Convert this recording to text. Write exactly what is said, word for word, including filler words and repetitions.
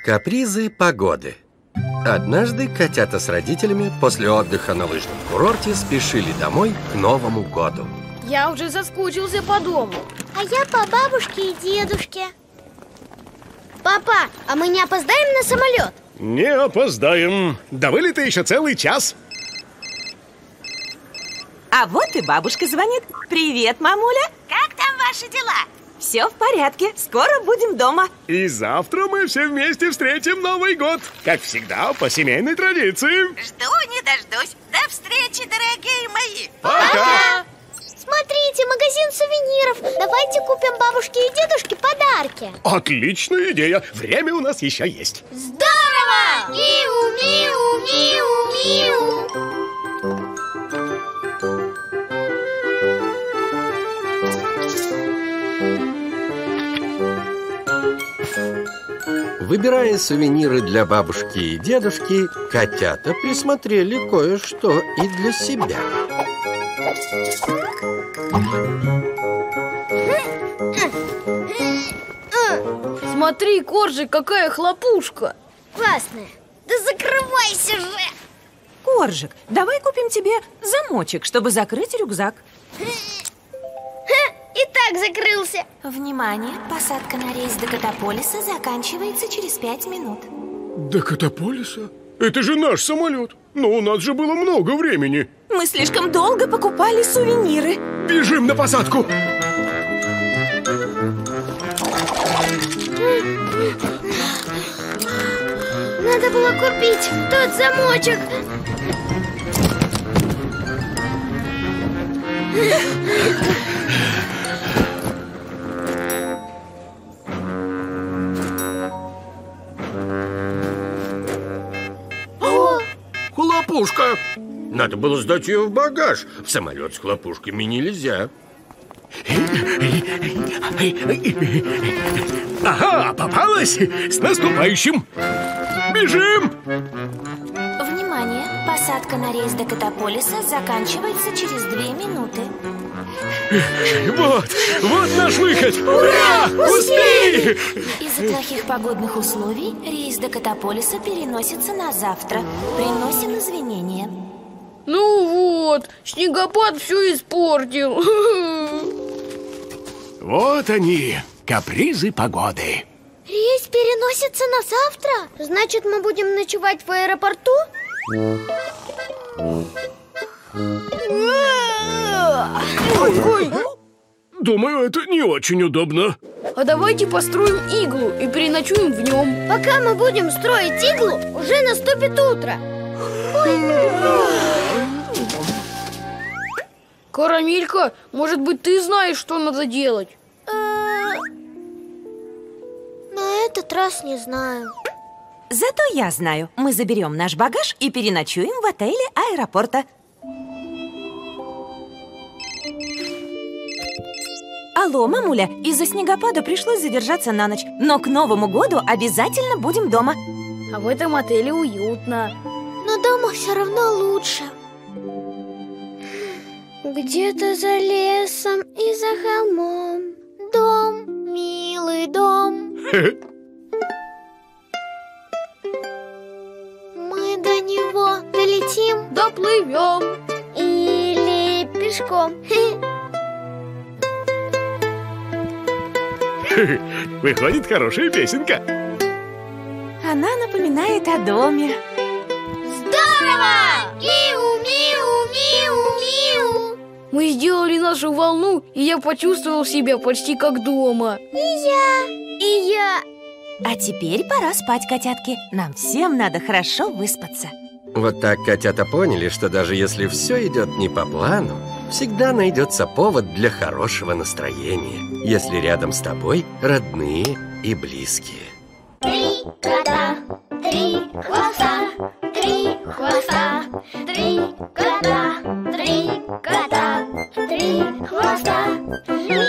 Капризы погоды. Однажды котята с родителями после отдыха на лыжном курорте спешили домой к Новому году. Я уже соскучился по дому. А я по бабушке и дедушке. Папа, а мы не опоздаем на самолет? Не опоздаем. До вылета еще целый час. А вот и бабушка звонит. Привет, мамуля. Как там ваши дела? Все в порядке, скоро будем дома. И завтра мы все вместе встретим Новый год. Как всегда, по семейной традиции. Жду не дождусь. До встречи, дорогие мои. Пока! Смотрите, магазин сувениров. Давайте купим бабушке и дедушке подарки. Отличная идея. Время у нас еще есть. Здорово! Миу, миу, миу, миу. Выбирая сувениры для бабушки и дедушки, котята присмотрели кое-что и для себя. Смотри, Коржик, какая хлопушка. Классная. Да закрывайся же. Коржик, давай купим тебе замочек, чтобы закрыть рюкзак. И так закрылся. Внимание, посадка на рейс до Котополиса заканчивается через пять минут. До Котополиса? Это же наш самолет. Но у нас же было много времени. Мы слишком долго покупали сувениры. Бежим на посадку. Надо было купить тот замочек. Хлопушка! Надо было сдать ее в багаж. В самолет с хлопушками нельзя. Ага, попалась! С наступающим! Бежим! Внимание, посадка на рейс до Котополиса заканчивается через две минуты. Вот, вот наш выход! Ура! Успели! Из-за плохих погодных условий рейс до Котополиса переносится на завтра. Приносим извинения. Ну вот, снегопад все испортил. Вот они, капризы погоды. Рейс переносится на завтра? Значит, мы будем ночевать в аэропорту? Ой, ой. Думаю, это не очень удобно. А давайте построим иглу и переночуем в нем. Пока мы будем строить иглу, уже наступит утро. Карамелька, может быть, ты знаешь, что надо делать? На этот раз не знаю. Зато я знаю. Мы заберем наш багаж и переночуем в отеле аэропорта. Алло, мамуля, из-за снегопада пришлось задержаться на ночь. Но к Новому году обязательно будем дома. А в этом отеле уютно. Но дома все равно лучше. Где-то за лесом и за холмом дом, милый дом. Мы до него долетим, Доплывем. или пешком. Выходит, хорошая песенка. Она напоминает о доме. Здорово! Миу, миу, миу, миу. Мы сделали нашу волну, и я почувствовал себя почти как дома. И я, и я. А теперь пора спать, котятки. Нам всем надо хорошо выспаться. Вот так котята поняли, что даже если все идет не по плану, всегда найдется повод для хорошего настроения, если рядом с тобой родные и близкие. Три кота, три хвоста, три хвоста, три кота, три кота, три хвоста.